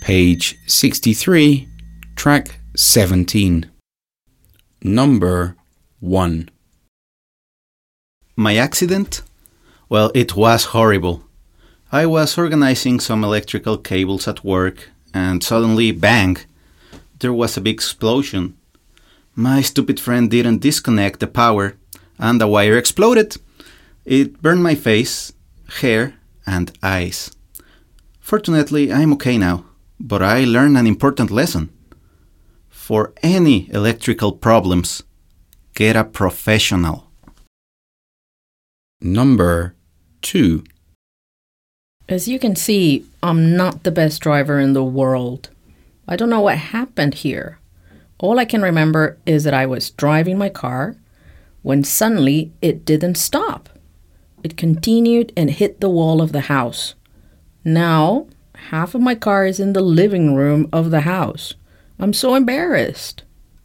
Page 63, track 17. Number 1. My accident? Well, it was horrible. I was organizing some electrical cables at work, and suddenly, bang, there was a big explosion. My stupid friend didn't disconnect the power, and the wire exploded. It burned my face, hair, and eyes. Fortunately, I'm okay now, but I learned an important lesson. For any electrical problems, get a professional. Number 2. As you can see, I'm not the best driver in the world. I don't know what happened here. All I can remember is that I was driving my car when suddenly it didn't stop. It continued and hit the wall of the house. Now, half of my car is in the living room of the house. I'm so embarrassed.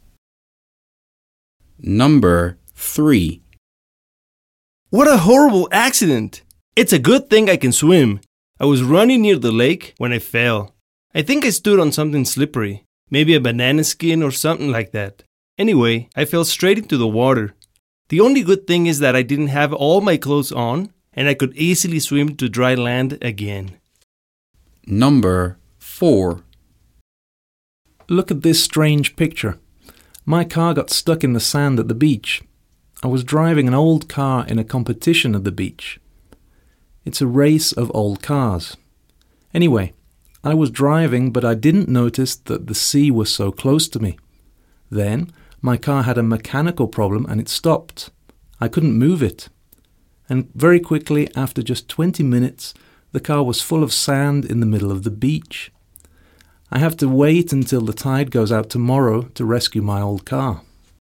Number 3. What a horrible accident! It's a good thing I can swim. I was running near the lake when I fell. I think I stood on something slippery, maybe a banana skin or something like that. Anyway, I fell straight into the water. The only good thing is that I didn't have all my clothes on, and I could easily swim to dry land again. Number 4. Look at this strange picture. My car got stuck in the sand at the beach. I was driving an old car in a competition at the beach. It's a race of old cars. Anyway, I was driving, but I didn't notice that the sea was so close to me. Then, my car had a mechanical problem and it stopped. I couldn't move it. And very quickly, after just 20 minutes, the car was full of sand in the middle of the beach. I have to wait until the tide goes out tomorrow to rescue my old car.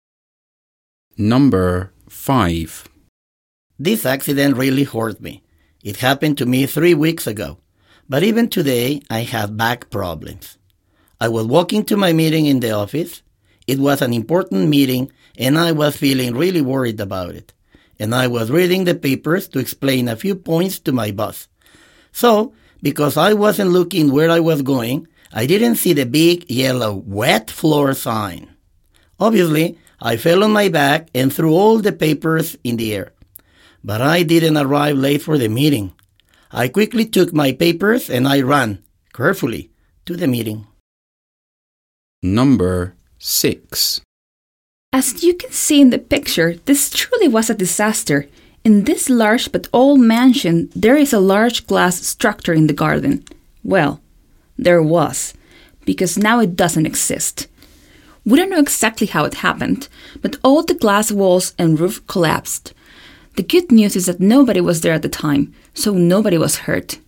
Number 5. This accident really hurt me. It happened to me 3 weeks ago. But even today, I have back problems. I was walking to my meeting in the office. It was an important meeting, and I was feeling really worried about it. And I was reading the papers to explain a few points to my boss. So, because I wasn't looking where I was going, I didn't see the big yellow wet floor sign. Obviously, I fell on my back and threw all the papers in the air. But I didn't arrive late for the meeting. I quickly took my papers and I ran, carefully, to the meeting. Number 6. As you can see in the picture, this truly was a disaster. In this large but old mansion, there is a large glass structure in the garden. Well, there was, because now it doesn't exist. We don't know exactly how it happened, but all the glass walls and roof collapsed. The good news is that nobody was there at the time, so nobody was hurt.